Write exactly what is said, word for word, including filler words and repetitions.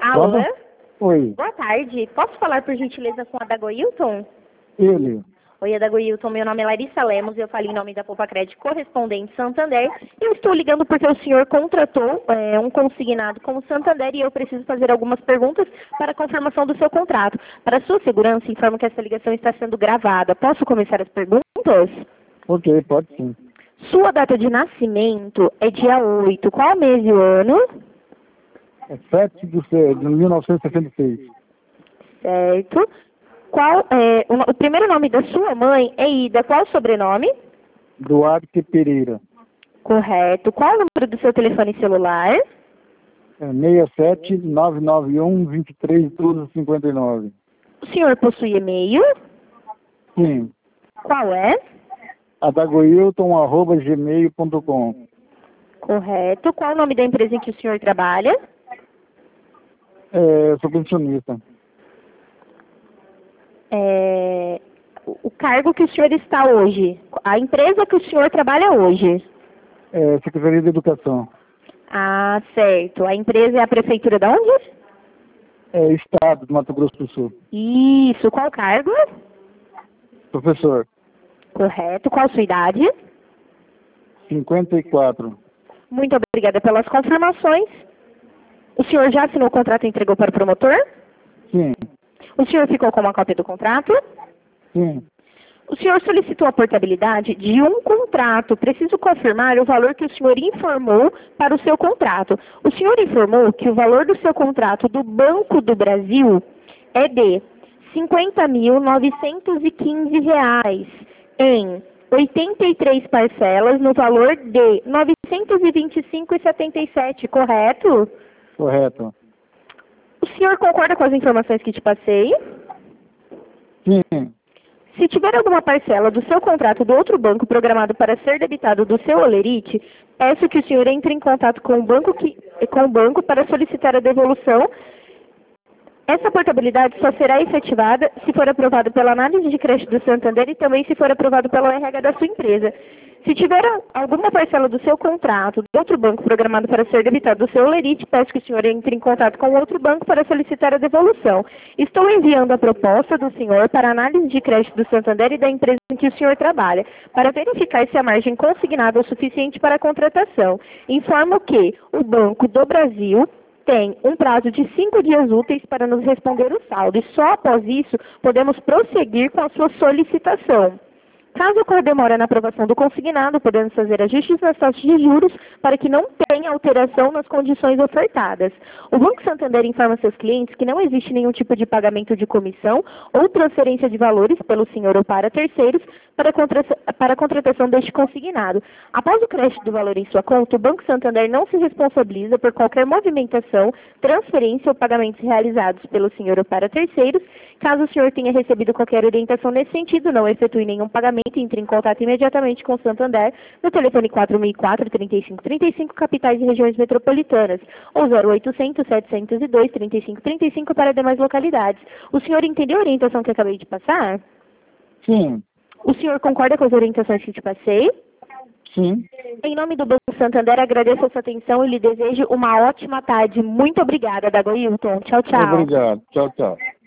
Alô? Oi. Boa tarde. Posso falar, por gentileza, com a Dagoilton? Ele. Oi, Dagoilton. Meu nome é Larissa Lemos. Eu falo em nome da Poupa Crédito Correspondente Santander. Eu estou ligando porque o senhor contratou é, um consignado com o Santander e eu preciso fazer algumas perguntas para a confirmação do seu contrato. Para sua segurança, informo que essa ligação está sendo gravada. Posso começar as perguntas? Ok, pode sim. Sua data de nascimento é dia oito. Qual mês e o ano? É sete de se- de mil novecentos e sessenta e seis. Certo. Qual, é, o, no- o primeiro nome da sua mãe é Ida. Qual o sobrenome? Duarte Pereira. Correto. Qual o número do seu telefone celular? É seis sete nove nove um dois três doze cinquenta e nove. O senhor possui e-mail? Sim. Qual é? adagoilton arroba gmail ponto com. Correto. Qual o nome da empresa em que o senhor trabalha? É, sou pensionista. É, o o cargo que o senhor está hoje? A empresa que o senhor trabalha hoje? É, Secretaria de Educação. Ah, certo. A empresa é a prefeitura de onde? É, Estado do Mato Grosso do Sul. Isso. Qual cargo? Professor. Correto. Qual sua idade? cinquenta e quatro. Muito obrigada pelas confirmações. O senhor já assinou o contrato e entregou para o promotor? Sim. O senhor ficou com uma cópia do contrato? Sim. O senhor solicitou a portabilidade de um contrato. Preciso confirmar o valor que o senhor informou para o seu contrato. O senhor informou que o valor do seu contrato do Banco do Brasil é de cinquenta mil novecentos e quinze reais em oitenta e três parcelas no valor de novecentos e vinte e cinco reais e setenta e sete centavos, correto? Correto. O senhor concorda com as informações que te passei? Sim. Se tiver alguma parcela do seu contrato do outro banco programado para ser debitado do seu Olerite, peço que o senhor entre em contato com o banco, que, com o banco para solicitar a devolução. Essa portabilidade só será efetivada se for aprovado pela análise de crédito do Santander e também se for aprovado pelo R H da sua empresa. Se tiver alguma parcela do seu contrato do outro banco programado para ser debitado do seu Olerite, peço que o senhor entre em contato com o outro banco para solicitar a devolução. Estou enviando a proposta do senhor para análise de crédito do Santander e da empresa em que o senhor trabalha, para verificar se a margem consignada é o suficiente para a contratação. Informo que o Banco do Brasil tem um prazo de cinco dias úteis para nos responder o saldo e só após isso podemos prosseguir com a sua solicitação. Caso ocorra demora na aprovação do consignado, podemos fazer ajustes nas taxas de juros para que não tenha alteração nas condições ofertadas. O Banco Santander informa seus clientes que não existe nenhum tipo de pagamento de comissão ou transferência de valores pelo senhor ou para terceiros para a, contra... para a contratação deste consignado. Após o crédito do valor em sua conta, o Banco Santander não se responsabiliza por qualquer movimentação, transferência ou pagamentos realizados pelo senhor ou para terceiros. Caso o senhor tenha recebido qualquer orientação nesse sentido, não efetue nenhum pagamento, entre em contato imediatamente com o Santander no telefone quatro mil e quatro, trinta e cinco trinta e cinco, capitais e regiões metropolitanas, ou zero oitocentos, setecentos e dois, trinta e cinco trinta e cinco para demais localidades. O senhor entendeu a orientação que eu acabei de passar? Sim. O senhor concorda com as orientações que te passei? Sim. Em nome do Banco Santander, agradeço a sua atenção e lhe desejo uma ótima tarde. Muito obrigada, Dagoilton. Tchau, tchau. Obrigado. Tchau, tchau.